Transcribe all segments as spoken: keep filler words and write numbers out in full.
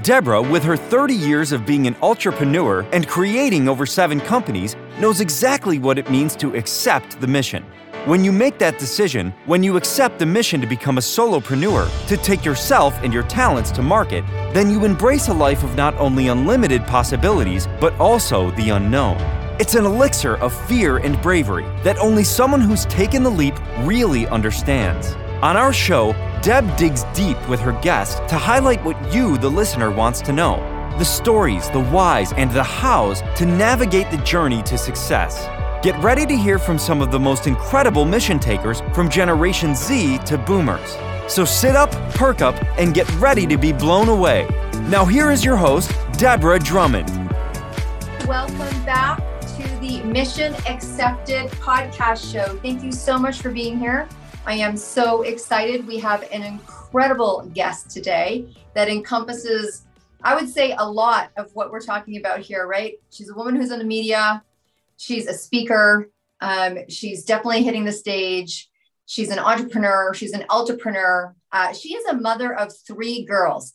Deborah, with her thirty years of being an entrepreneur and creating over seven companies, knows exactly what it means to accept the mission. When you make that decision, when you accept the mission to become a solopreneur, to take yourself and your talents to market, then you embrace a life of not only unlimited possibilities, but also the unknown. It's an elixir of fear and bravery that only someone who's taken the leap really understands. On our show, Deb digs deep with her guests to highlight what you, the listener, wants to know. The stories, the whys, and the hows to navigate the journey to success. Get ready to hear from some of the most incredible mission takers from Generation Z to Boomers. So sit up, perk up, and get ready to be blown away. Now here is your host, Deborah Drummond. Welcome back to the Mission Accepted podcast show. Thank you so much for being here. I am so excited. We have an incredible guest today that encompasses, I would say, a lot of what we're talking about here, right? She's a woman who's in the media. She's a speaker. Um, she's definitely hitting the stage. She's an entrepreneur. She's an entrepreneur. Uh, she is a mother of three girls.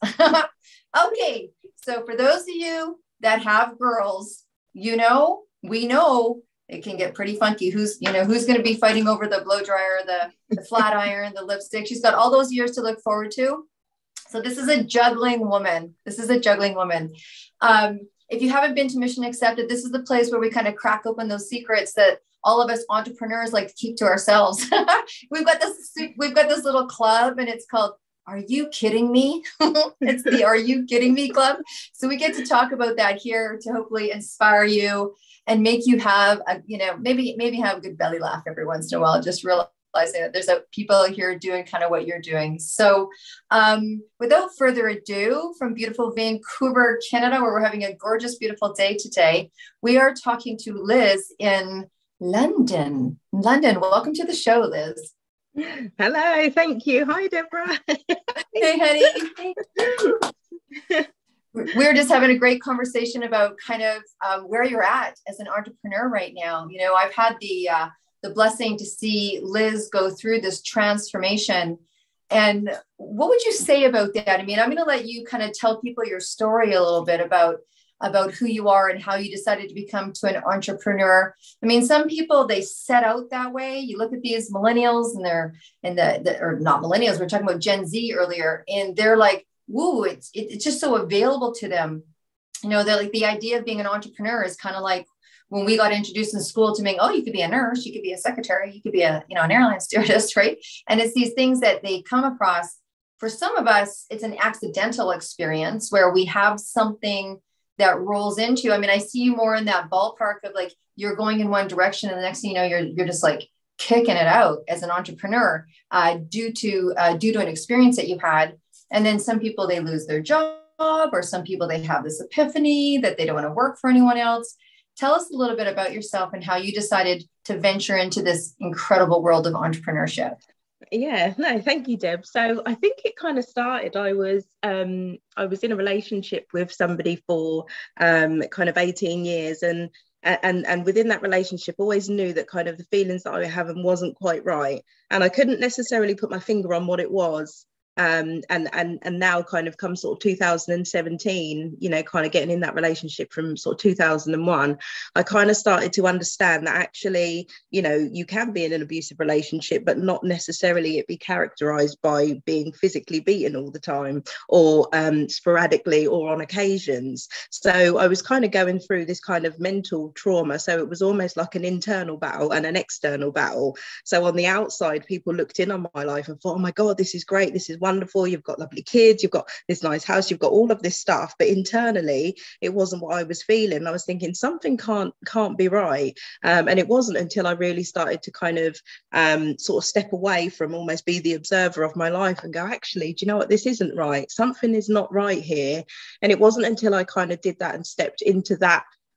Okay, so for those of you that have girls, you know, we know it can get pretty funky. Who's, you know, who's going to be fighting over the blow dryer, the, the flat iron, the lipstick. She's got all those years to look forward to. So this is a juggling woman. This is a juggling woman. Um, if you haven't been to Mission Accepted, this is the place where we kind of crack open those secrets that all of us entrepreneurs like to keep to ourselves. we've got this, we've got this little club, and it's called Are You Kidding Me? It's the Are You Kidding Me Club. So we get to talk about that here to hopefully inspire you and make you have a, you know, maybe, maybe have a good belly laugh every once in a while, just realizing that there's a, people here doing kind of what you're doing. So um, without further ado, from beautiful Vancouver, Canada, where we're having a gorgeous, beautiful day today, we are talking to Liz in London. London, welcome to the show, Liz. Hello, thank you. Hi, Deborah. Hey, honey. We're just having a great conversation about kind of um, where you're at as an entrepreneur right now. You know, I've had the uh, the blessing to see Liz go through this transformation. And what would you say about that? I mean, I'm going to let you kind of tell people your story a little bit about about who you are and how you decided to become to an entrepreneur. I mean, some people, they set out that way. You look at these millennials and they're, and the, the or not millennials, we we're talking about Gen Z earlier, and they're like, woo, it's, it, it's just so available to them. You know, they're like, the idea of being an entrepreneur is kind of like when we got introduced in school to being, oh, you could be a nurse, you could be a secretary, you could be a, you know, an airline stewardess, right? And it's these things that they come across. For some of us, it's an accidental experience where we have something that rolls into, I mean, I see you more in that ballpark of like, you're going in one direction and the next thing you know, you're, you're just like kicking it out as an entrepreneur uh, due to, uh, due to an experience that you had. And then some people, they lose their job, or some people, they have this epiphany that they don't want to work for anyone else. Tell us a little bit about yourself and how you decided to venture into this incredible world of entrepreneurship. Yeah, no, thank you, Deb. So I think it kind of started, I was um, I was in a relationship with somebody for um, kind of eighteen years, and and and within that relationship, always knew that kind of the feelings that I was having wasn't quite right. And I couldn't necessarily put my finger on what it was. Um, and and and now kind of come sort of two thousand seventeen, you know, kind of getting in that relationship from sort of two thousand one, I kind of started to understand that actually, you know, you can be in an abusive relationship, but not necessarily it be characterized by being physically beaten all the time, or um, sporadically or on occasions. So I was kind of going through this kind of mental trauma. So it was almost like an internal battle and an external battle. So on the outside, people looked in on my life and thought, oh my God, this is great. This is wonderful, you've got lovely kids, you've got this nice house, you've got all of this stuff, but internally it wasn't what I was feeling. I was thinking something can't can't be right, um, and it wasn't until I really started to kind of um, sort of step away from almost be the observer of my life and go, actually, do you know what, this isn't right, something is not right here. And it wasn't until I kind of did that and stepped into that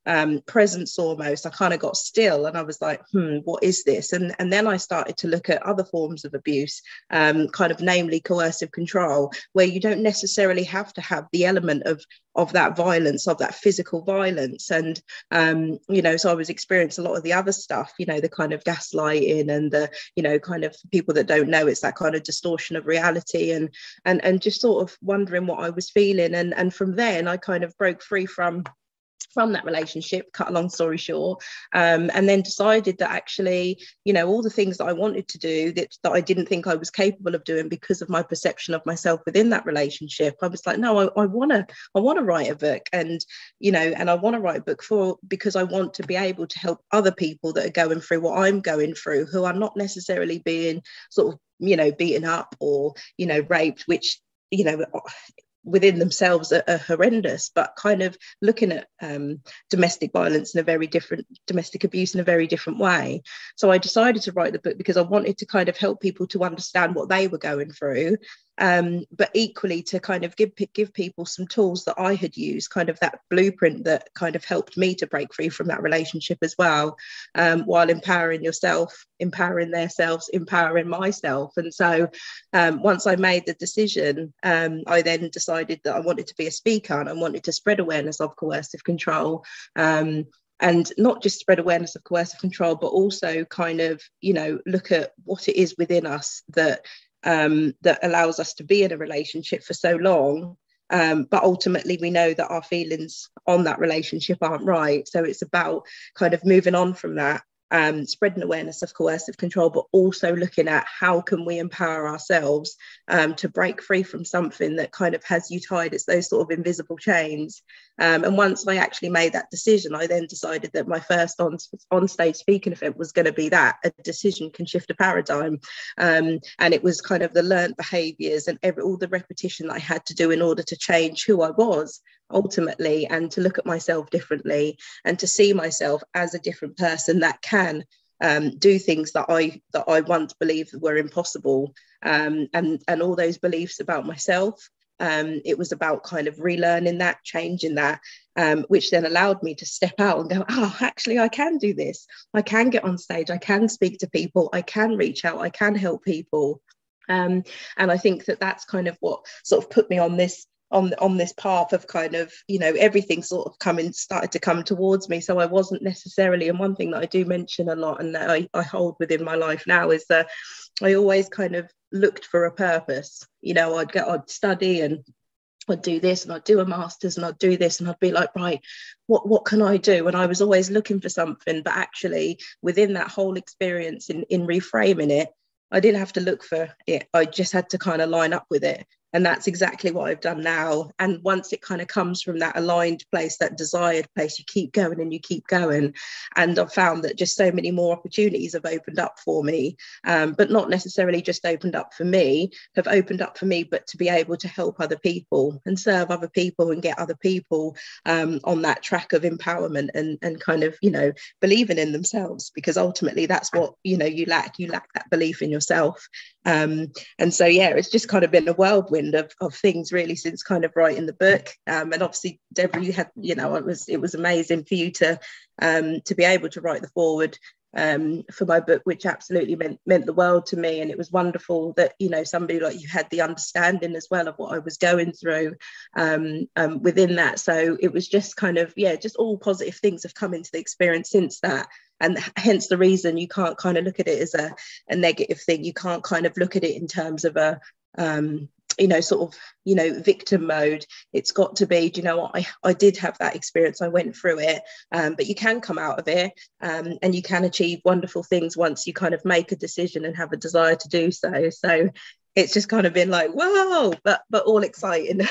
um, presence almost. I kind of got still and I was like, hmm, what is this? And, and then I started to look at other forms of abuse, um, kind of namely coercive control, where you don't necessarily have to have the element of of that violence, of that physical violence. And, um, you know, so I was experiencing a lot of the other stuff, you know, the kind of gaslighting and the, you know, kind of people that don't know, it's that kind of distortion of reality, and, and, and just sort of wondering what I was feeling. And, and from then I kind of broke free from from that relationship, cut a long story short, um, and then decided that actually, you know, all the things that I wanted to do that, that I didn't think I was capable of doing because of my perception of myself within that relationship, I was like, no, I, I want to, I want to write a book, and, you know, and I want to write a book for, because I want to be able to help other people that are going through what I'm going through, who are not necessarily being sort of, you know, beaten up or, you know, raped, which, you know, within themselves are, are horrendous, but kind of looking at um, domestic violence in a very different, domestic abuse in a very different way. So I decided to write the book because I wanted to kind of help people to understand what they were going through, um, but equally to kind of give give people some tools that I had used, kind of that blueprint that kind of helped me to break free from that relationship as well, um, while empowering yourself, empowering themselves, empowering myself. And so um, once I made the decision, um, I then decided that I wanted to be a speaker and I wanted to spread awareness of coercive control. Um, and not just spread awareness of coercive control, but also kind of, you know, look at what it is within us that um, that allows us to be in a relationship for so long. Um, but ultimately, we know that our feelings on that relationship aren't right. So it's about kind of moving on from that, um, spreading awareness of coercive control, but also looking at how can we empower ourselves um, to break free from something that kind of has you tied. It's those sort of invisible chains. Um, and once I actually made that decision, I then decided that my first on, on stage speaking event was going to be that. A decision can shift a paradigm. Um, and it was kind of the learned behaviours and every, all the repetition that I had to do in order to change who I was ultimately, and to look at myself differently and to see myself as a different person that can um, do things that I that I once believed were impossible, um, and and all those beliefs about myself. Um, it was about kind of relearning that, changing that, um, which then allowed me to step out and go, oh, actually, I can do this. I can get on stage. I can speak to people. I can reach out. I can help people. Um, and I think that that's kind of what sort of put me on this on on this path of kind of, you know, everything sort of coming started to come towards me. So I wasn't necessarily, and one thing that I do mention a lot and that I, I hold within my life now is that I always kind of looked for a purpose. You know, I'd go, I'd study and I'd do this and I'd do a master's and I'd do this and I'd be like, right, what what can I do? And I was always looking for something, but actually within that whole experience in in reframing it, I didn't have to look for it. I just had to kind of line up with it. And that's exactly what I've done now. And once it kind of comes from that aligned place, that desired place, you keep going and you keep going. And I've found that just so many more opportunities have opened up for me, um, but not necessarily just opened up for me, have opened up for me, but to be able to help other people and serve other people and get other people um, on that track of empowerment and, and kind of, you know, believing in themselves, because ultimately that's what, you know, you lack, you lack that belief in yourself. Um, and so, yeah, it's just kind of been a whirlwind Of, of things really since kind of writing the book, um, and obviously Deborah, you had, you know, it was it was amazing for you to um, to be able to write the foreword um, for my book, which absolutely meant meant the world to me. And it was wonderful that, you know, somebody like you had the understanding as well of what I was going through um, um, within that. So it was just kind of, yeah, just all positive things have come into the experience since that. And hence the reason you can't kind of look at it as a, a negative thing. You can't kind of look at it in terms of a um, you know, sort of, you know, victim mode. It's got to be, do you know what, I, I did have that experience, I went through it, um, but you can come out of it um, and you can achieve wonderful things once you kind of make a decision and have a desire to do so. So it's just kind of been like, whoa, but but all exciting.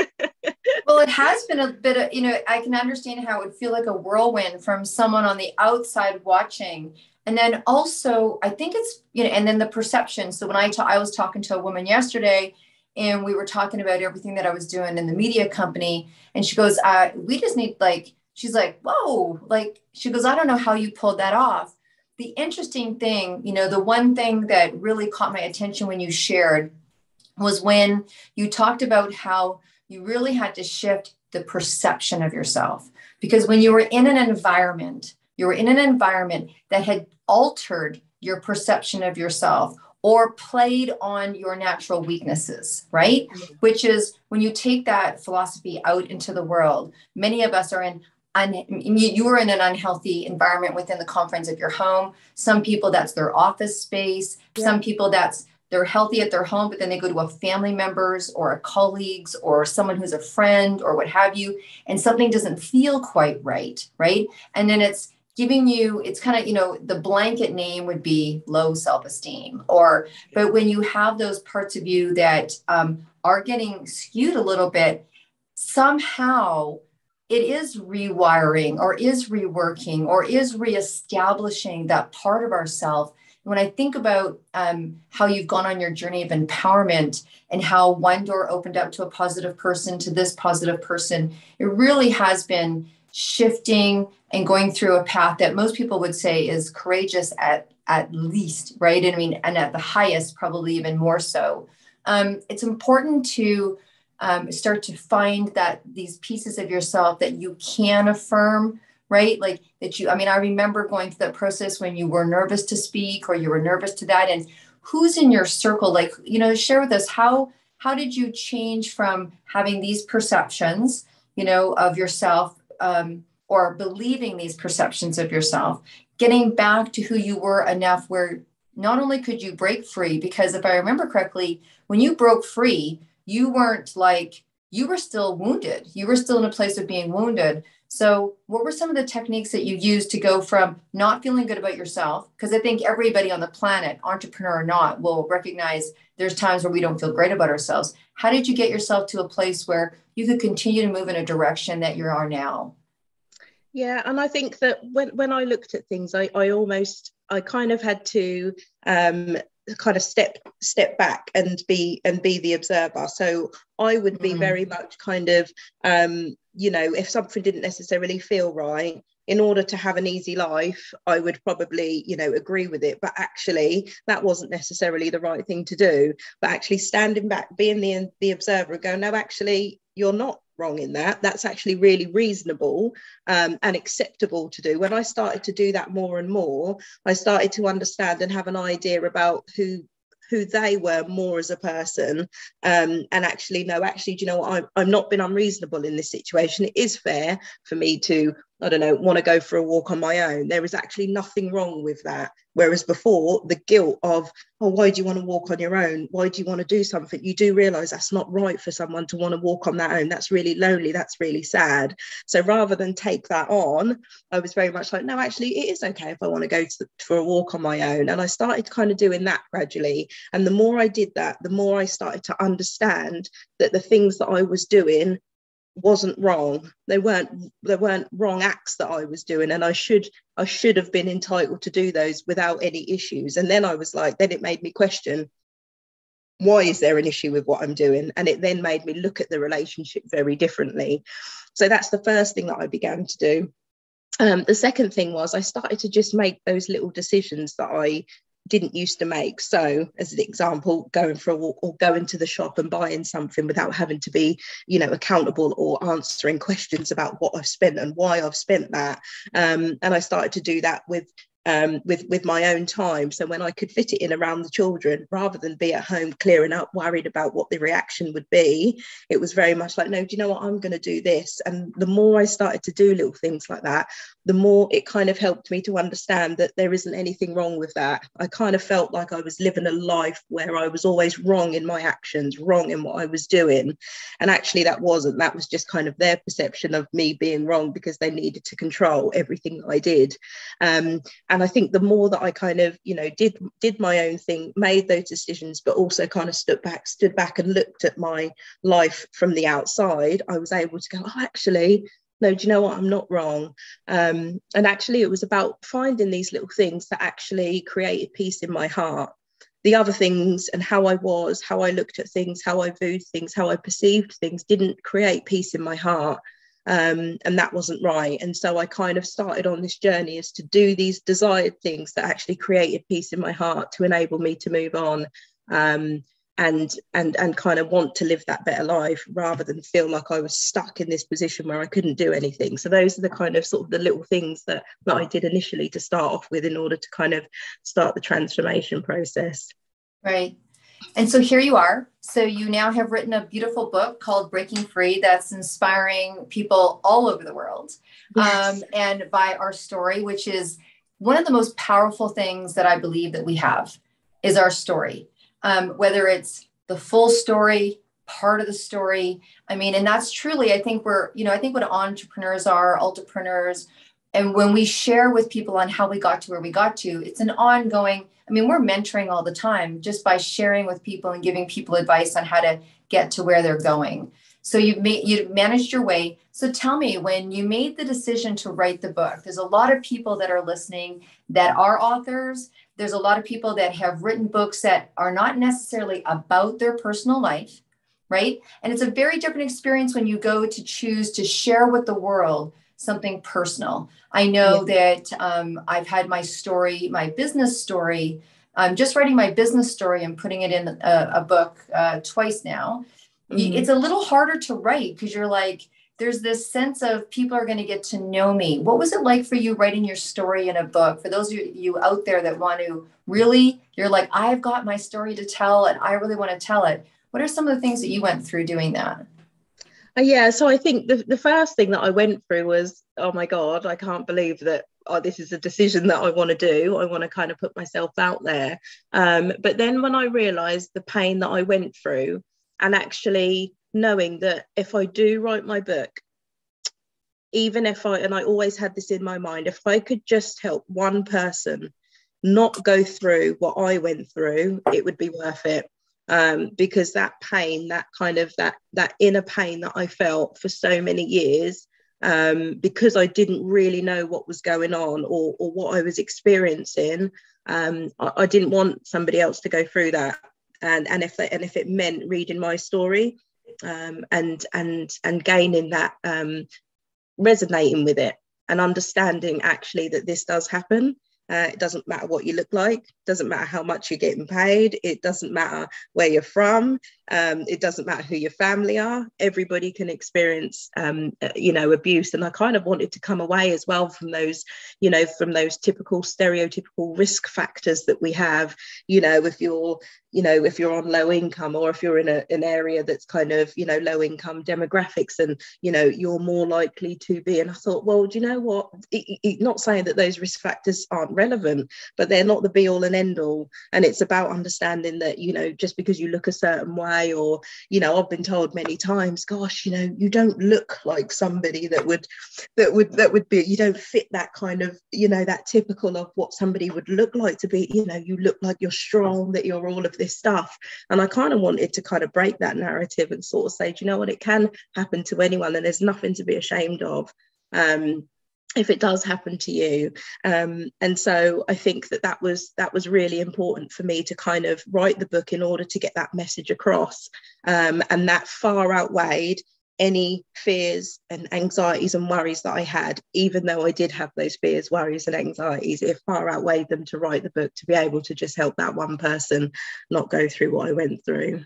Well, it has been a bit of, you know, I can understand how it would feel like a whirlwind from someone on the outside watching. And then also, I think it's, you know, and then the perception. So when I, ta- I was talking to a woman yesterday, and we were talking about everything that I was doing in the media company. And she goes, uh, we just need like, she's like, whoa, like, she goes, I don't know how you pulled that off. The interesting thing, you know, the one thing that really caught my attention when you shared was when you talked about how you really had to shift the perception of yourself. Because when you were in an environment, you were in an environment that had altered your perception of yourself or played on your natural weaknesses, right? Mm-hmm. Which is when you take that philosophy out into the world, many of us are in, un, you were in an unhealthy environment within the confines of your home. Some people, that's their office space. Yeah. Some people, that's they're healthy at their home, but then they go to a family member's or a colleague's or someone who's a friend or what have you, and something doesn't feel quite right, right? And then it's giving you, it's kind of, you know, the blanket name would be low self-esteem, or, but when you have those parts of you that um, are getting skewed a little bit, somehow it is rewiring or is reworking or is reestablishing that part of ourself. When I think about um, how you've gone on your journey of empowerment and how one door opened up to a positive person to this positive person, it really has been shifting and going through a path that most people would say is courageous at, at least, right? And I mean, and at the highest, probably even more so. Um, it's important to um, start to find that these pieces of yourself that you can affirm, right? Like that you, I mean, I remember going through that process when you were nervous to speak or you were nervous to that. And who's in your circle? Like, you know, share with us, how, how did you change from having these perceptions, you know, of yourself um, or believing these perceptions of yourself, getting back to who you were enough where not only could you break free, because if I remember correctly, when you broke free, you weren't like, you were still wounded. You were still in a place of being wounded. So what were some of the techniques that you used to go from not feeling good about yourself? Because I think everybody on the planet, entrepreneur or not, will recognize there's times where we don't feel great about ourselves. How did you get yourself to a place where you could continue to move in a direction that you are now? Yeah, and I think that when, when I looked at things, I, I almost, I kind of had to um, kind of step step back and be and be the observer. So I would be mm. very much kind of, um, you know, if something didn't necessarily feel right, in order to have an easy life, I would probably, you know, agree with it. But actually, that wasn't necessarily the right thing to do. But actually standing back, being the, the observer and go, no, actually, you're not wrong in that. That's actually really reasonable um, and acceptable to do. When I started to do that more and more, I started to understand and have an idea about who who they were more as a person, um, and actually, no, actually, do you know what? I'm, I'm not being unreasonable in this situation. It is fair for me to, I don't know, want to go for a walk on my own. There is actually nothing wrong with that. Whereas before, the guilt of, oh, why do you want to walk on your own? Why do you want to do something? You do realise that's not right for someone to want to walk on their own. That's really lonely. That's really sad. So rather than take that on, I was very much like, no, actually, it is okay if I want to go to, for a walk on my own. And I started kind of doing that gradually. And the more I did that, the more I started to understand that the things that I was doing wasn't wrong. They weren't they weren't wrong acts that I was doing, and I should I should have been entitled to do those without any issues. And then I was like, then it made me question, why is there an issue with what I'm doing? And it then made me look at the relationship very differently. So that's the first thing that I began to do. Um, the second thing was I started to just make those little decisions that I didn't used to make. So as an example, going for a walk or going to the shop and buying something without having to be, you know, accountable or answering questions about what I've spent and why I've spent that. Um, and I started to do that with um, with with my own time. So when I could fit it in around the children, rather than be at home clearing up, worried about what the reaction would be, it was very much like, no, do you know what, I'm going to do this. And the more I started to do little things like that, the more it kind of helped me to understand that there isn't anything wrong with that. I kind of felt like I was living a life where I was always wrong in my actions, wrong in what I was doing. And actually that wasn't, that was just kind of their perception of me being wrong because they needed to control everything that I did. Um, and I think the more that I kind of, you know, did did my own thing, made those decisions, but also kind of stood back, stood back and looked at my life from the outside, I was able to go, oh, actually, no, do you know what? I'm not wrong. Um, and actually, it was about finding these little things that actually created peace in my heart. The other things and how I was, how I looked at things, how I viewed things, how I perceived things didn't create peace in my heart. Um, and that wasn't right. And so I kind of started on this journey as to do these desired things that actually created peace in my heart to enable me to move on. Um, and and and kind of want to live that better life rather than feel like I was stuck in this position where I couldn't do anything. So those are the kind of sort of the little things that, that I did initially to start off with in order to kind of start the transformation process. Right. And so here you are. So you now have written a beautiful book called Breaking Free that's inspiring people all over the world. Yes. Um, and by our story, which is one of the most powerful things that I believe that we have is our story. Um, whether it's the full story, part of the story. I mean, and that's truly, I think we're, you know, I think what entrepreneurs are, entrepreneurs, and when we share with people on how we got to where we got to, it's an ongoing, I mean, we're mentoring all the time just by sharing with people and giving people advice on how to get to where they're going. So you've made, you've managed your way. So tell me, when you made the decision to write the book, there's a lot of people that are listening that are authors. There's a lot of people that have written books that are not necessarily about their personal life, right? And it's a very different experience when you go to choose to share with the world something personal. I know yeah. that um, I've had my story, my business story. I'm just writing my business story and putting it in a, a book uh, twice now. Mm-hmm. It's a little harder to write because you're like, there's this sense of people are going to get to know me. What was it like for you writing your story in a book? For those of you out there that want to really, you're like, I've got my story to tell and I really want to tell it. What are some of the things that you went through doing that? Uh, yeah, so I think the, the first thing that I went through was, oh my God, I can't believe that oh, this is a decision that I want to do. I want to kind of put myself out there. Um, but then when I realized the pain that I went through, and actually knowing that if I do write my book, even if I, and I always had this in my mind, if I could just help one person not go through what I went through, it would be worth it. Um, because that pain, that kind of that that inner pain that I felt for so many years, um, because I didn't really know what was going on or, or what I was experiencing, um, I, I didn't want somebody else to go through that. And and if they, and if it meant reading my story, um, and and and gaining that, um, resonating with it and understanding actually that this does happen. Uh, it doesn't matter what you look like, doesn't matter how much you're getting paid, it doesn't matter where you're from, um, it doesn't matter who your family are. Everybody can experience, um, uh, you know, abuse. And I kind of wanted to come away as well from those, you know, from those typical stereotypical risk factors that we have. You know, if you're, you know, if you're on low income or if you're in a, an area that's kind of, you know, low income demographics and, you know, you're more likely to be. And I thought, well, do you know what? It, it, not saying that those risk factors aren't relevant, but they're not the be all and end all. And it's about understanding that, you know, just because you look a certain way, or, you know, I've been told many times, gosh, you know, you don't look like somebody that would, that would, that would be, you don't fit that kind of, you know, that typical of what somebody would look like to be, you know, you look like you're strong, that you're all of this stuff. And I kind of wanted to kind of break that narrative and sort of say, do you know what, it can happen to anyone and there's nothing to be ashamed of. Um, if it does happen to you. Um, and so I think that that was that was really important for me to kind of write the book in order to get that message across. Um, and that far outweighed any fears and anxieties and worries that I had, even though I did have those fears, worries and anxieties, it far outweighed them to write the book, to be able to just help that one person not go through what I went through.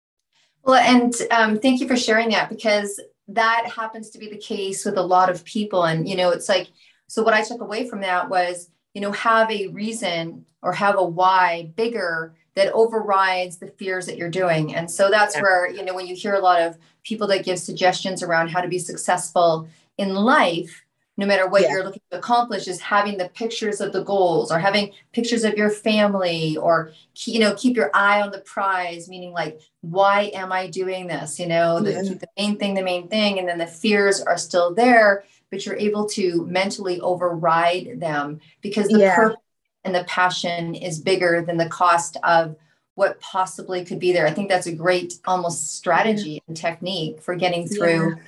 Well, and um, thank you for sharing that, because that happens to be the case with a lot of people. And, you know, it's like, so what I took away from that was, you know, have a reason or have a why bigger that overrides the fears that you're doing. And so that's where, you know, when you hear a lot of people that give suggestions around how to be successful in life, no matter what yeah. you're looking to accomplish, is having the pictures of the goals or having pictures of your family, or, you know, keep your eye on the prize, meaning like, why am I doing this? You know, the, yeah. keep the main thing, the main thing. And then the fears are still there, but you're able to mentally override them because the yeah. purpose and the passion is bigger than the cost of what possibly could be there. I think that's a great almost strategy yeah. and technique for getting through. Yeah.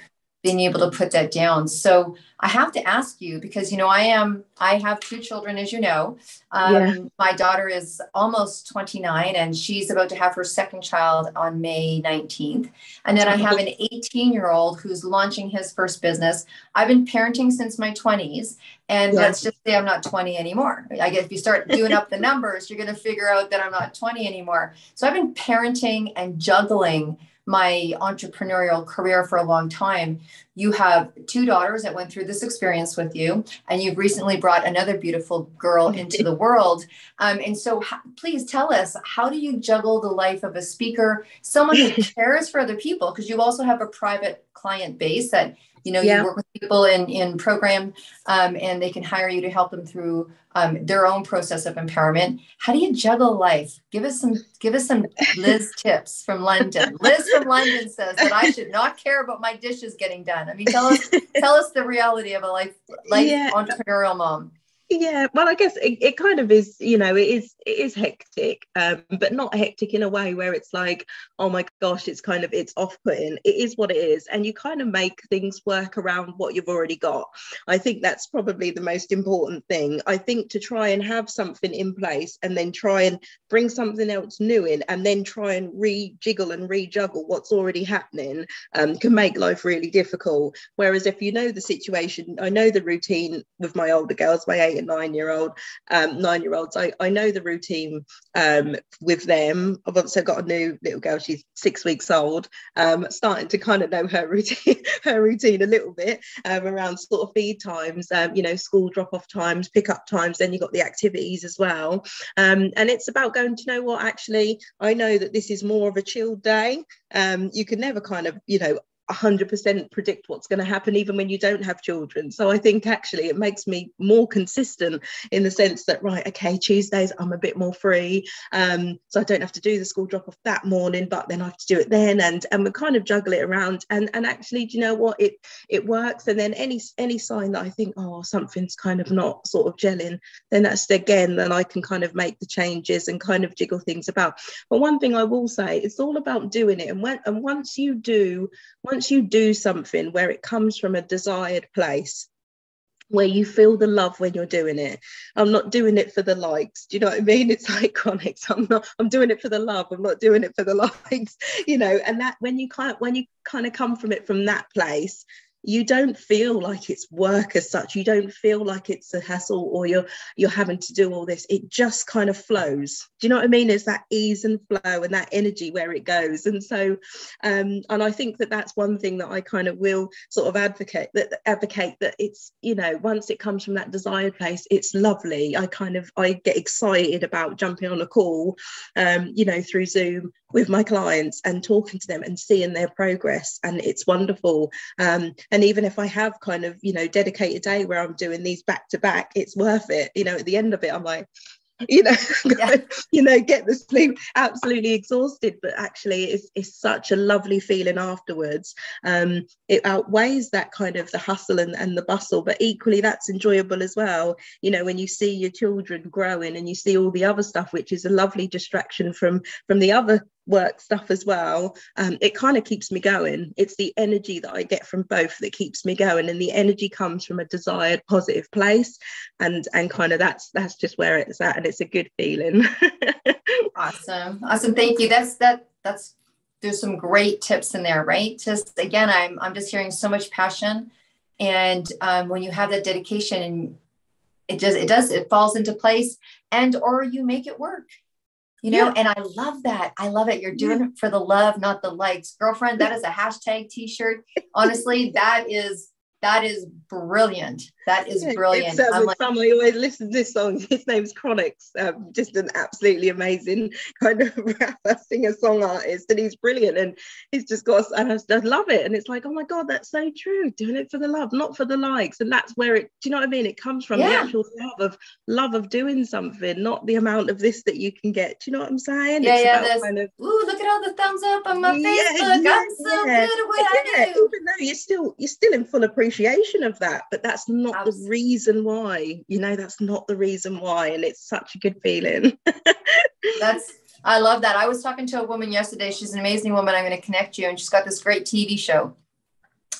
being able to put that down. So I have to ask you, because, you know, I am, I have two children, as you know. Um, Yeah. My daughter is almost twenty-nine and she's about to have her second child on May nineteenth. And then I have an eighteen year old who's launching his first business. I've been parenting since my twenties, and Yeah. let's just say I'm not twenty anymore. I guess if you start doing up the numbers, you're going to figure out that I'm not twenty anymore. So I've been parenting and juggling my entrepreneurial career for a long time. You have two daughters that went through this experience with you, and you've recently brought another beautiful girl into the world. Um, and so ha- please tell us, how do you juggle the life of a speaker, someone who cares for other people? Because you also have a private client base that, you know, Yeah. you work with people in, in program, um, and they can hire you to help them through um, their own process of empowerment. How do you juggle life? Give us some, give us some Liz tips from London. Liz from London says that I should not care about my dishes getting done. I mean, tell us, tell us the reality of a life, life Yeah. entrepreneurial mom. Yeah, well, I guess it, it kind of is, you know, it is it is hectic, um, but not hectic in a way where it's like, oh my gosh, it's kind of, it's off-putting. It is what it is. And you kind of make things work around what you've already got. I think that's probably the most important thing. I think to try and have something in place and then try and bring something else new in and then try and rejiggle and rejuggle what's already happening um, can make life really difficult. Whereas if you know the situation, I know the routine with my older girls, my eight and nine year old um nine year olds, I, I know the routine um with them. I've also got a new little girl, she's six weeks old, um starting to kind of know her routine her routine a little bit um, around sort of feed times, um you know, school drop off times, pick up times, then you've got the activities as well, um and it's about going, to know what, actually I know that this is more of a chilled day. Um you can never kind of, you know, one hundred percent predict what's going to happen even when you don't have children. So I think actually it makes me more consistent in the sense that, right, okay, Tuesdays I'm a bit more free, um so I don't have to do the school drop off that morning, but then I have to do it then, and and we kind of juggle it around, and and actually, do you know what, it it works. And then any any sign that I think, oh, something's kind of not sort of gelling, then that's again, then I can kind of make the changes and kind of jiggle things about. But one thing I will say, it's all about doing it, and when and once you do once you do something where it comes from a desired place, where you feel the love when you're doing it. I'm not doing it for the likes. Do you know what I mean? It's like chronics. I'm not, I'm doing it for the love. I'm not doing it for the likes, you know, and that when you kind of, when you kind of come from it from that place, you don't feel like it's work as such. You don't feel like it's a hassle or you're you're having to do all this. It just kind of flows. Do you know what I mean? It's that ease and flow and that energy where it goes. And so, um, and I think that that's one thing that I kind of will sort of advocate that advocate that it's, you know, once it comes from that desired place, it's lovely. I kind of I get excited about jumping on a call, um, you know, through Zoom with my clients and talking to them and seeing their progress, and it's wonderful. Um, and even if I have kind of, you know, dedicated day where I'm doing these back to back, it's worth it. You know, at the end of it, I'm like, you know, Yeah. you know, get the sleep, absolutely exhausted, but actually it's, it's such a lovely feeling afterwards. Um, it outweighs that kind of the hustle and, and the bustle, but equally that's enjoyable as well. You know, when you see your children growing and you see all the other stuff, which is a lovely distraction from from the other work stuff as well, um, it kind of keeps me going. It's the energy that I get from both that keeps me going, and the energy comes from a desired positive place, and and kind of that's that's just where it's at, and it's a good feeling. Awesome. Awesome. Thank you. That's that that's there's some great tips in there, right? Just again, I'm I'm just hearing so much passion. And um, when you have that dedication, and it just it does it falls into place, and or you make it work. You know, Yeah. and I love that. I love it. You're doing Yeah. it for the love, not the likes. Girlfriend, that is a hashtag t-shirt. Honestly, that is, that is brilliant. That is Yeah, brilliant. it's, um, I'm it's like, fun. I always listen to this song. His name's Chronix, um, just an absolutely amazing kind of rapper, singer, song artist, and he's brilliant. And he's just got, and I, I love it. And it's like, oh my God, that's so true. Doing it for the love, not for the likes. And that's where it, do you know what I mean? It comes from the yeah. actual love of love of doing something, not the amount of this that you can get. Do you know what I'm saying? Yeah, It's yeah. about This, kind of, ooh, look at all the thumbs up on my yeah, Facebook. yeah, I'm so yeah. good at what yeah, I do. even though you're still you're still in full appreciation of that, but that's not Absolutely. the reason why, you know, that's not the reason why, and it's such a good feeling. That's, I love that. I was talking to a woman yesterday. She's an amazing woman. I'm going to connect you, and she's got this great T V show.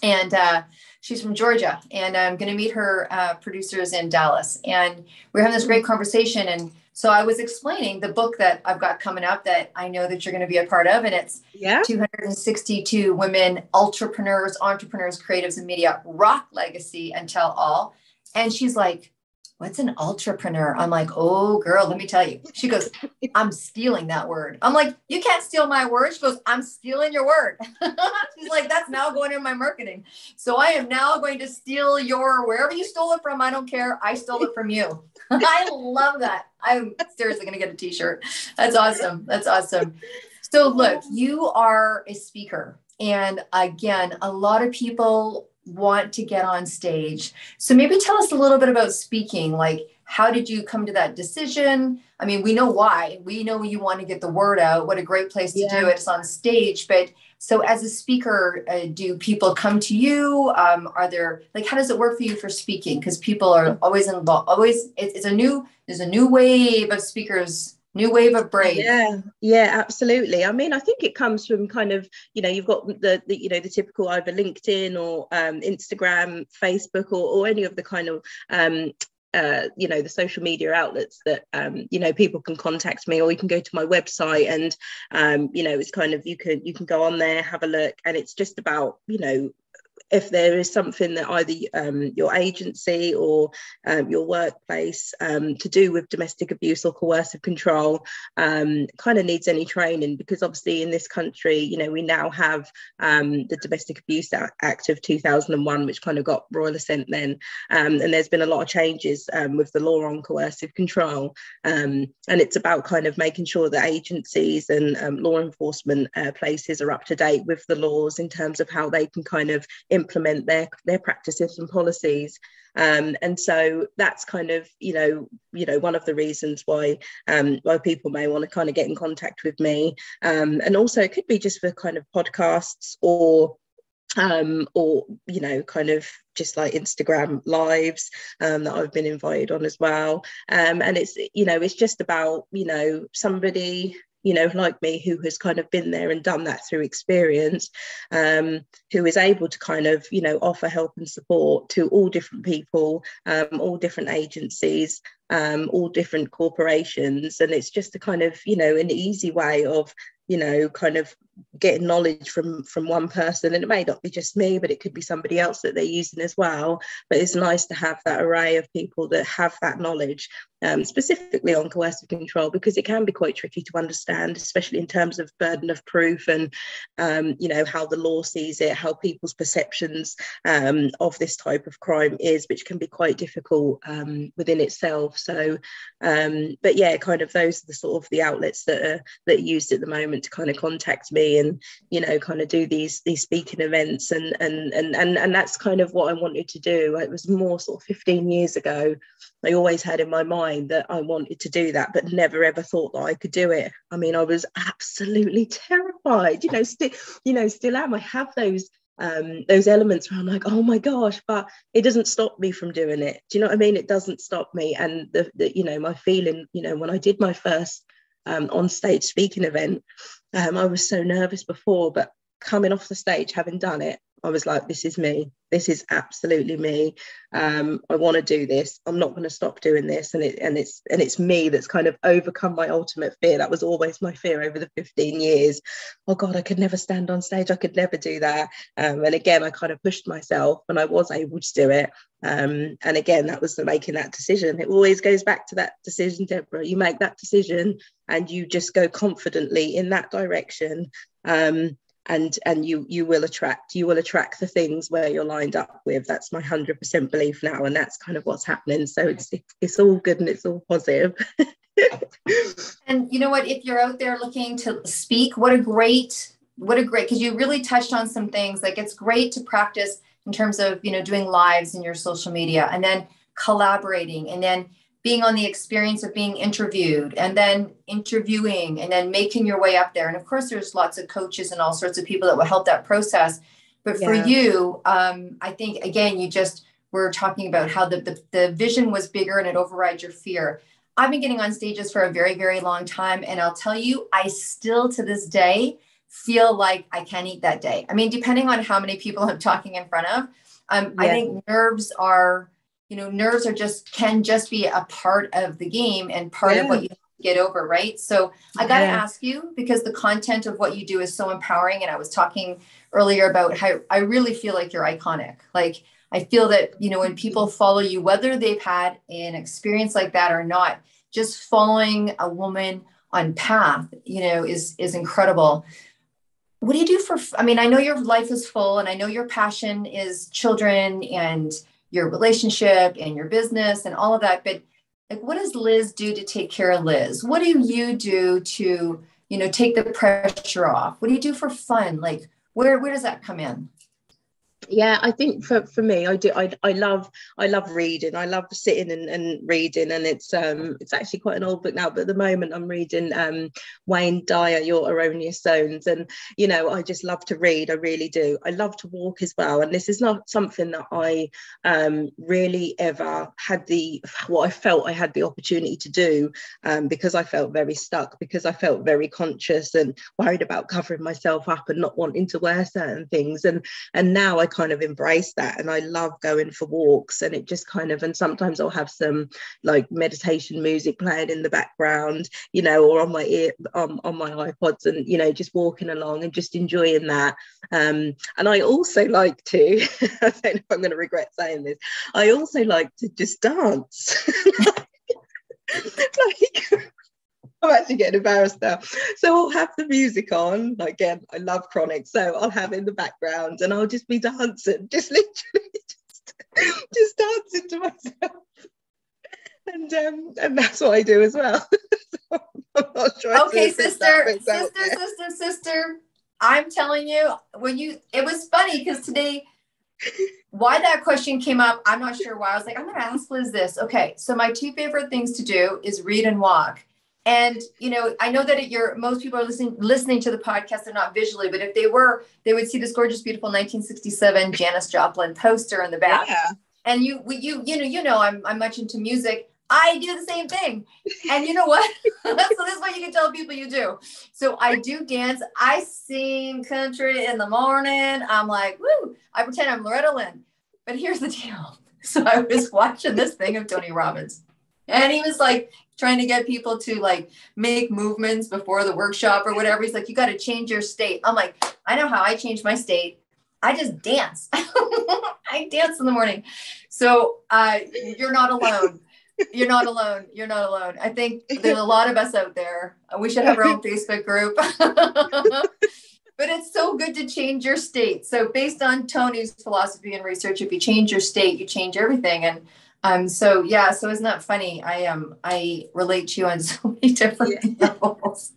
And uh, she's from Georgia, and I'm going to meet her uh, producers in Dallas. And we're having this great conversation. And so I was explaining the book that I've got coming up that I know that you're going to be a part of. And it's yeah. two hundred sixty-two women, entrepreneurs, entrepreneurs, creatives, and media, rock legacy and tell all. And she's like, what's an entrepreneur? I'm like, oh, girl, let me tell you. She goes, I'm stealing that word. I'm like, you can't steal my word. She goes, I'm stealing your word. She's like, that's now going in my marketing. So I am now going to steal your, wherever you stole it from, I don't care. I stole it from you. I love that. I'm seriously going to get a t-shirt. That's awesome. That's awesome. So look, you are a speaker. And again, a lot of people want to get on stage. So maybe tell us a little bit about speaking. Like, how did you come to that decision? I mean, we know why. We know you want to get the word out. What a great place to yeah. do it. It's on stage. But so as a speaker, uh, do people come to you? Um, are there, like, how does it work for you for speaking? Because people are always involved, always, it's, it's a new, there's a new wave of speakers. New wave of brave. Yeah, yeah, absolutely. I mean, I think it comes from kind of, you know, you've got the, the you know, the typical either LinkedIn or um, Instagram, Facebook, or, or any of the kind of, um, uh, you know, the social media outlets that, um, you know, people can contact me, or you can go to my website and, um, you know, it's kind of, you can, you can go on there, have a look, and it's just about, you know, if there is something that either um, your agency or um, your workplace um, to do with domestic abuse or coercive control um, kind of needs any training, because obviously in this country, you know, we now have um, the Domestic Abuse Act of two thousand one, which kind of got royal assent then. Um, and there's been a lot of changes um, with the law on coercive control. Um, and it's about kind of making sure that agencies and um, law enforcement uh, places are up to date with the laws in terms of how they can kind of implement their their practices and policies, um, and so that's kind of you know you know one of the reasons why um, why people may want to kind of get in contact with me, um, and also it could be just for kind of podcasts or um, or you know kind of just like Instagram lives um, that I've been invited on as well, um, and it's you know it's just about you know somebody you know, like me, who has kind of been there and done that through experience, um, who is able to kind of, you know, offer help and support to all different people, um, all different agencies, um, all different corporations. And it's just a kind of, you know, an easy way of, you know, kind of getting knowledge from from one person. And it may not be just me, but it could be somebody else that they're using as well. But it's nice to have that array of people that have that knowledge, um, specifically on coercive control, because it can be quite tricky to understand, especially in terms of burden of proof and, um, you know, how the law sees it, how people's perceptions um, of this type of crime is, which can be quite difficult um, within itself. So, um, but yeah, kind of those are the sort of the outlets that are, that are used at the moment to kind of contact me and, you know, kind of do these these speaking events, and and and and and that's kind of what I wanted to do. It was more sort of fifteen years ago. I always had in my mind that I wanted to do that, but never ever thought that I could do it. I mean, I was absolutely terrified, you know, still, you know, still am. I have those um those elements where I'm like, oh my gosh, but it doesn't stop me from doing it. Do you know what I mean? It doesn't stop me. And the, the you know, my feeling, you know, when I did my first um on stage speaking event, um I was so nervous before, but coming off the stage, having done it, I was like, this is me. This is absolutely me. Um, I want to do this. I'm not going to stop doing this. And it and it's and it's me that's kind of overcome my ultimate fear. That was always my fear over the fifteen years. Oh God, I could never stand on stage. I could never do that. Um, and again, I kind of pushed myself, and I was able to do it. Um, and again, that was the making that decision. It always goes back to that decision, Deborah. You make that decision, and you just go confidently in that direction. Um, and and you you will attract you will attract the things where you're lined up with. That's my one hundred percent belief now, and that's kind of what's happening. So it's it's all good and it's all positive. And you know what, if you're out there looking to speak, what a great what a great because you really touched on some things. Like, it's great to practice in terms of, you know, doing lives in your social media, and then collaborating, and then being on the experience of being interviewed, and then interviewing, and then making your way up there. And of course, there's lots of coaches and all sorts of people that will help that process. But for Yeah. you, um, I think, again, you just were talking about how the, the, the vision was bigger and it overrides your fear. I've been getting on stages for a very, very long time. And I'll tell you, I still to this day feel like I can't eat that day. I mean, depending on how many people I'm talking in front of, um, yeah. I think nerves are, you know, nerves are just, can just be a part of the game and part yeah. of what you get over, right? So I got to yeah. ask you, because the content of what you do is so empowering. And I was talking earlier about how I really feel like you're iconic. Like, I feel that, you know, when people follow you, whether they've had an experience like that or not, just following a woman on path, you know, is, is incredible. What do you do for, I mean, I know your life is full, and I know your passion is children and your relationship and your business and all of that, but like, what does Liz do to take care of Liz? What do you do to, you know, take the pressure off? What do you do for fun? Like, where, where does that come in? Yeah, I think for, for me, I do. I, I love I love reading. I love sitting and, and reading, and it's um it's actually quite an old book now. But at the moment, I'm reading um Wayne Dyer, Your Erroneous Zones, and you know, I just love to read. I really do. I love to walk as well, and this is not something that I um really ever had the what I felt I had the opportunity to do um because I felt very stuck, because I felt very conscious and worried about covering myself up and not wanting to wear certain things, and and now I kind of embrace that, and I love going for walks, and it just kind of, and sometimes I'll have some like meditation music playing in the background, you know, or on my ear on, on my iPods, and you know, just walking along and just enjoying that. Um and I also like to I don't know if I'm going to regret saying this, I also like to just dance. like I'm actually getting embarrassed now. So I'll have the music on. Again, I love Chronic, so I'll have it in the background and I'll just be dancing, just literally just, just dancing to myself. And um, and that's what I do as well. So I'm not sure okay, sister, sister, sister, sister. I'm telling you, when you, it was funny because today, why that question came up, I'm not sure why. I was like, I'm going to ask Liz this. Okay, so my two favorite things to do is read and walk. And, you know, I know that at your, most people are listening, listening to the podcast, they're not visually, but if they were, they would see this gorgeous, beautiful nineteen sixty-seven Janis Joplin poster in the back. Yeah. And you, we, you, you know, you know, I'm, I'm much into music. I do the same thing. And you know what? So this is what you can tell people you do. So I do dance. I sing country in the morning. I'm like, woo, I pretend I'm Loretta Lynn. But here's the deal. So I was watching this thing of Tony Robbins, and he was like, trying to get people to like make movements before the workshop or whatever. He's like, you got to change your state. I'm like, I know how I change my state. I just dance. I dance in the morning. So uh, you're not alone. You're not alone. You're not alone. I think there's a lot of us out there. We should have our own Facebook group. But it's so good to change your state. So based on Tony's philosophy and research, if you change your state, you change everything. And Um, so yeah, so isn't that funny? I um I relate to you on so many different yeah. levels.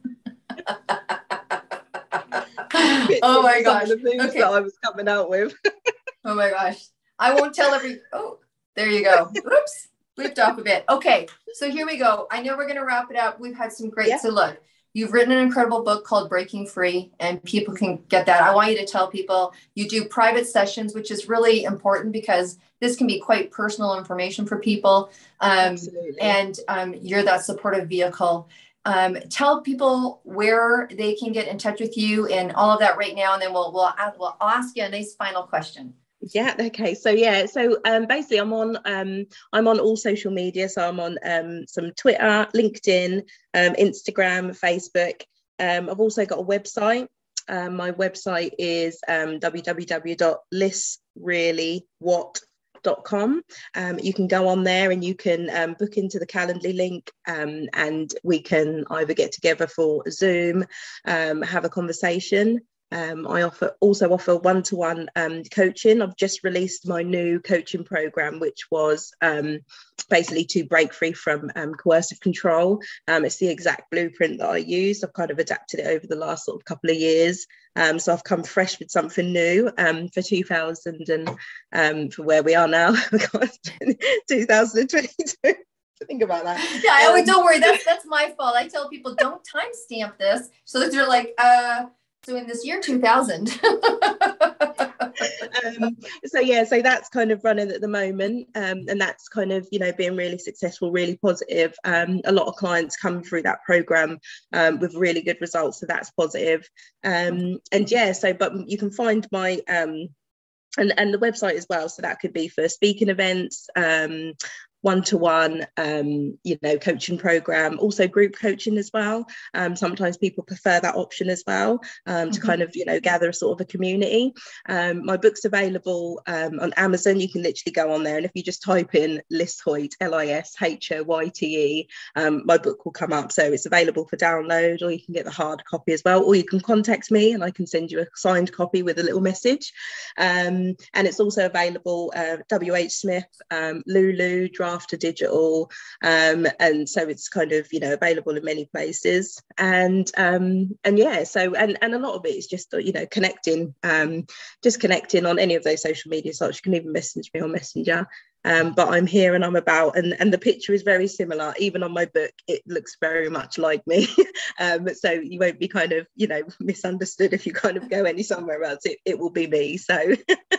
Oh my gosh. The things okay. that I was coming out with. Oh my gosh. I won't tell every oh, there you go. Oops, flipped off a bit. Okay, so here we go. I know we're gonna wrap it up. We've had some great, yeah. so look, you've written an incredible book called Breaking Free, and people can get that. I want you to tell people you do private sessions, which is really important because this can be quite personal information for people. Um, and um, you're that supportive vehicle. Um, tell people where they can get in touch with you and all of that right now. And then we'll, we'll, we'll ask you a nice final question. Yeah. Okay. So yeah. So um, basically, I'm on um, I'm on all social media. So I'm on um, some Twitter, LinkedIn, um, Instagram, Facebook. Um, I've also got a website. Um, my website is um, w w w dot liz really what dot com. Um, you can go on there and you can um, book into the Calendly link, um, and we can either get together for a Zoom, um, have a conversation. Um, I offer also offer one-to-one um, coaching. I've just released my new coaching program, which was um, basically to break free from um, coercive control. Um, it's the exact blueprint that I used. I've kind of adapted it over the last sort of couple of years. Um, so I've come fresh with something new um, for two thousand and um, for where we are now, two thousand twenty-two. Think about that. Yeah, um, don't worry. That's that's my fault. I tell people don't timestamp this, so that they're like, uh. So in this year two thousand. um, um, so yeah, so that's kind of running at the moment, um, and that's kind of, you know, being really successful, really positive. Um, a lot of clients come through that program um, with really good results, so that's positive. Um, and yeah, so but you can find my um, and and the website as well. So that could be for speaking events, um, one-to-one, um, you know, coaching program, also group coaching as well. Um, sometimes people prefer that option as well, um, to mm-hmm. kind of, you know, gather a sort of a community. Um, my book's available um, on Amazon. You can literally go on there, and if you just type in Liz Hoyt, L I S H O Y T E, um, my book will come up. So it's available for download, or you can get the hard copy as well, or you can contact me and I can send you a signed copy with a little message. Um, and it's also available uh, W H Smith, um, Lulu, After Digital, um, and so it's kind of, you know, available in many places. And um, and yeah, so and and a lot of it is just, you know, connecting, um, just connecting on any of those social media sites. You can even message me on Messenger. Um, but I'm here and I'm about, and, and the picture is very similar. Even on my book, it looks very much like me. um, so you won't be kind of, you know, misunderstood if you kind of go any somewhere else. It, it will be me. So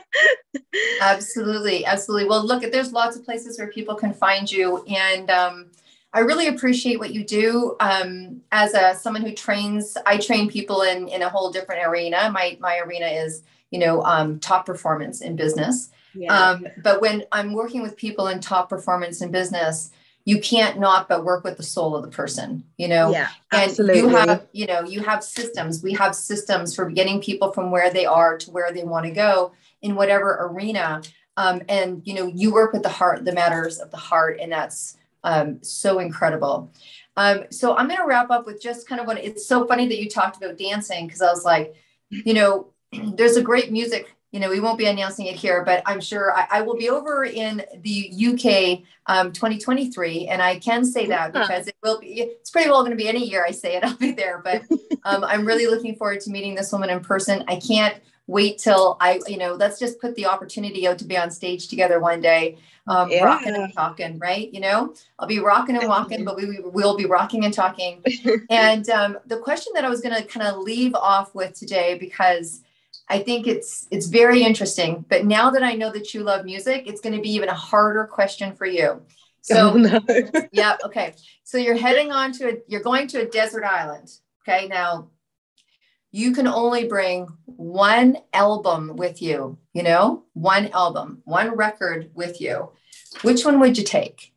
absolutely, absolutely. Well, look, there's lots of places where people can find you, and um, I really appreciate what you do. Um, as a someone who trains, I train people in in a whole different arena. My my arena is, you know, um, top performance in business. Yeah. Um, but when I'm working with people in top performance in business, you can't not but work with the soul of the person, you know, yeah, and absolutely. you have, you know, you have systems, we have systems for getting people from where they are to where they want to go in whatever arena. Um, and, you know, you work with the heart, the matters of the heart. And that's um, so incredible. Um, so I'm going to wrap up with just kind of what, it's so funny that you talked about dancing, because I was like, you know, there's a great music. You know, we won't be announcing it here, but I'm sure I, I will be over in the U K um, twenty twenty-three. And I can say that because it will be, it's pretty well going to be any year I say it, I'll be there. But um, I'm really looking forward to meeting this woman in person. I can't wait till I, you know, let's just put the opportunity out to be on stage together one day, um, yeah. rocking and talking, right? You know, I'll be rocking and walking, but we, we will be rocking and talking. And um, the question that I was going to kind of leave off with today, because I think it's it's very interesting, but now that I know that you love music, it's going to be even a harder question for you. So, oh, no. yeah, okay. So you're heading on to a, you're going to a desert island. Okay, now you can only bring one album with you. You know, one album, one record with you. Which one would you take?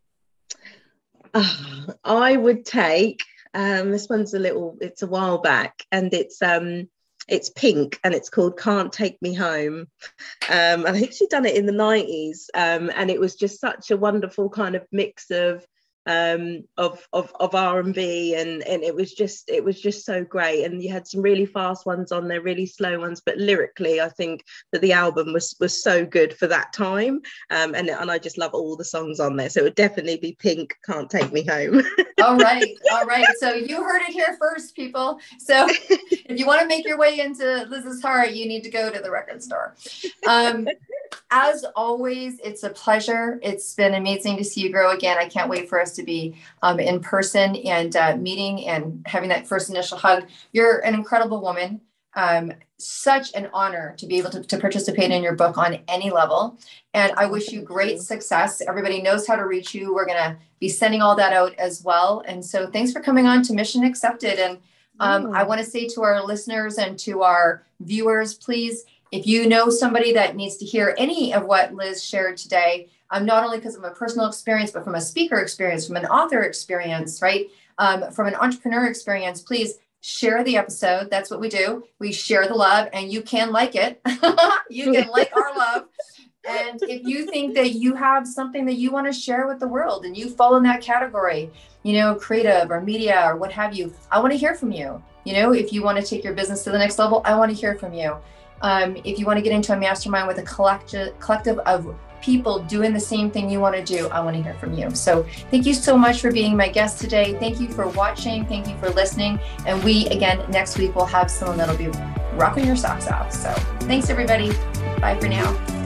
Uh, I would take. Um, this one's a little. It's a while back, and it's um. It's Pink, and it's called Can't Take Me Home. Um, I think she'd done it in the nineties, um, and it was just such a wonderful kind of mix of um, of of, of R and B, and and it was just it was just so great. And you had some really fast ones on there, really slow ones, but lyrically, I think that the album was was so good for that time. Um, and and I just love all the songs on there. So it would definitely be Pink, Can't Take Me Home. All right. All right. So you heard it here first, people. So if you want to make your way into Liz's heart, you need to go to the record store. Um, as always, it's a pleasure. It's been amazing to see you grow again. I can't wait for us to be um, in person and uh, meeting and having that first initial hug. You're an incredible woman. Um, such an honor to be able to, to participate in your book on any level. And I wish you great success. Everybody knows how to reach you. We're going to be sending all that out as well. And so thanks for coming on to Mission Accepted. And um, oh. I want to say to our listeners and to our viewers, please, if you know somebody that needs to hear any of what Liz shared today, um, not only because of a personal experience, but from a speaker experience, from an author experience, right? Um, from an entrepreneur experience, please share the episode. That's what we do. We share the love, and you can like it. You can like our love. And if you think that you have something that you want to share with the world and you fall in that category, you know, creative or media or what have you, I want to hear from you. You know, if you want to take your business to the next level, I want to hear from you. Um, if you want to get into a mastermind with a collective collective of people doing the same thing you want to do, I want to hear from you. So thank you so much for being my guest today. Thank you for watching. Thank you for listening. And we, again, next week, will have someone that'll be rocking your socks off. So thanks, everybody. Bye for now.